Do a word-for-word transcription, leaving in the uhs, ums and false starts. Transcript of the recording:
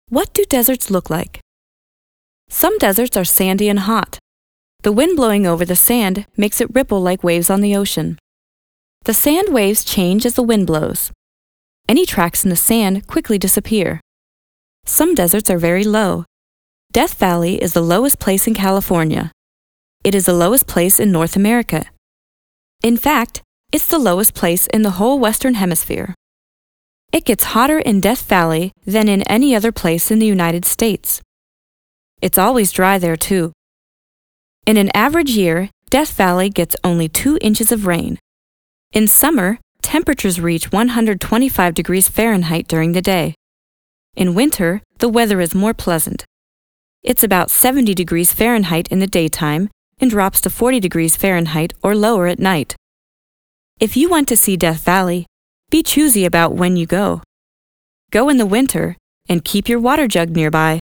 What do deserts look like? Some deserts are sandy and hot. The wind blowing over the sand makes it ripple like waves on the ocean. The sand waves change as the wind blows. Any tracks in the sand quickly disappear. Some deserts are very low. Death Valley is the lowest place in California. It is the lowest place in North America. In fact, it's the lowest place in the whole Western Hemisphere. It gets hotter in Death Valley than in any other place in the United States. It's always dry there, too. In an average year, Death Valley gets only two inches of rain. In summer, temperatures reach one hundred twenty-five degrees Fahrenheit during the day. In winter, the weather is more pleasant. It's about seventy degrees Fahrenheit in the daytime and drops to forty degrees Fahrenheit or lower at night. If you want to see Death Valley, be choosy about when you go. Go in the winter and keep your water jug nearby.